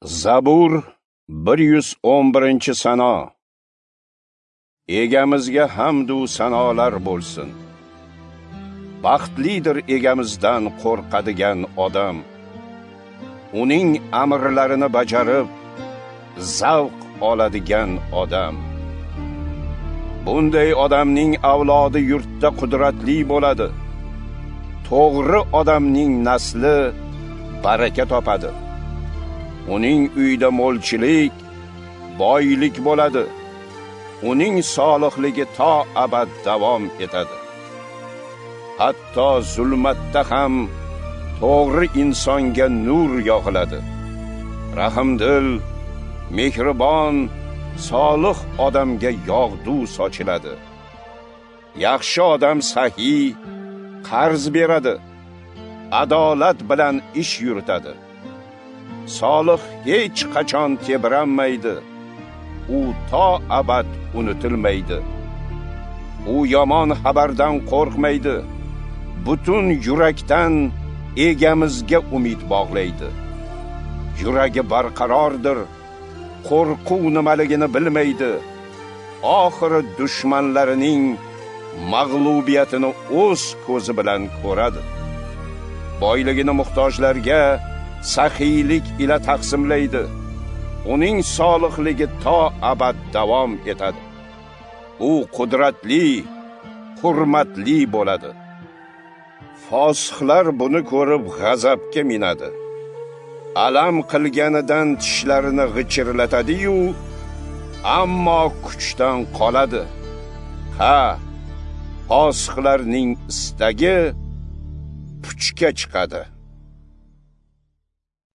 Zabur 111 sano. Egamizga hamd u sanolar bo'lsin. Baxtlidir egamizdan qo'rqadigan odam. Uning amrlarini bajarib, zavq oladigan odam. Bunday odamning avlodi yurtda qudratli bo'ladi. To'g'ri odamning nasli baraka topadi. Uning uyida mo'lchilik, boylik bo'ladi. Uning solihligi to abad davom etadi. Hatto zulmatda ham to'g'ri insonga nur yog'iladi. Rahmdil, mehribon, solih odamga yog'du sochiladi. Yaxshi odam sahiy, qarz beradi. Adolat bilan ish yuritadi. Solih hech qachon tebranmaydi. U to abad unutilmaydi. U yomon xabardan qo'rqmaydi. Butun yurakdan egamizga umid bog'laydi. Yuragi barqarordir. Qo'rquv nimaligini bilmaydi. Oxiri dushmanlarining mag'lubiyatini o'z ko'zi bilan ko'radi. Boyligini muhtojlarga saxiylik ila taqsimlaydi. Uning solihligi to abad davom etadi. U qudratli, hurmatli bo'ladi. Fosihlar buni ko'rib g'azabga minadi. Alam qilganidan tishlarini g'ichirlatadi-yu, ammo kuchdan qoladi. Ha, fosihlarning istagi puchga chiqadi.